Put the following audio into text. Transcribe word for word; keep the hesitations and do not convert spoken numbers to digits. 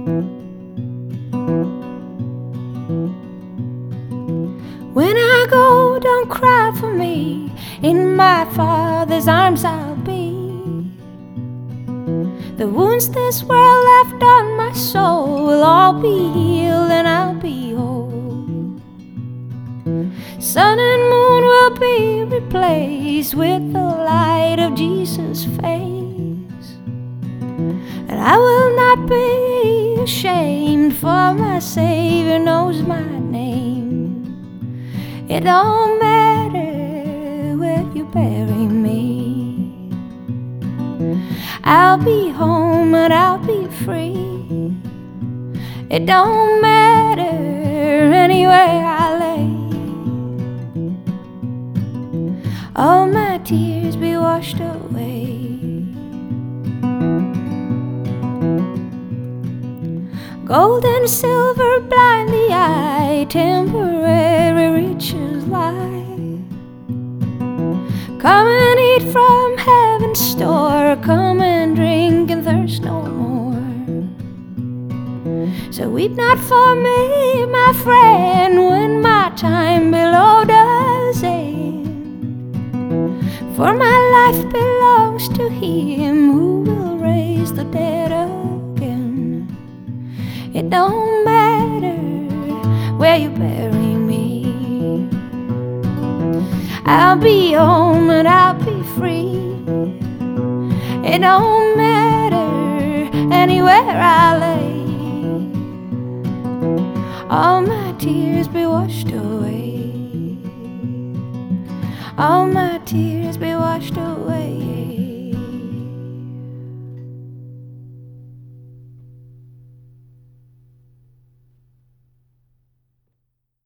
When I go, don't cry for me. In my Father's arms I'll be. The wounds this world left on my soul will all be healed and I'll be whole. Sun and moon will be replaced with the light of Jesus' face. And I will not be ashamed, for my Savior knows my name. It don't matter where you bury me, I'll be home and I'll be free. It don't matter anywhere I lay. All my tears be washed away. Gold and silver blind the eye, temporary riches lie. Come and eat from heaven's store, come and drink and thirst no more. So weep not for me, my friend, when my time below does end. For my life belongs to Him who will raise the dead again. It don't matter where you bury me, I'll be home and I'll be free. It don't matter anywhere I lay. All my tears be washed away. All my tears be washed away.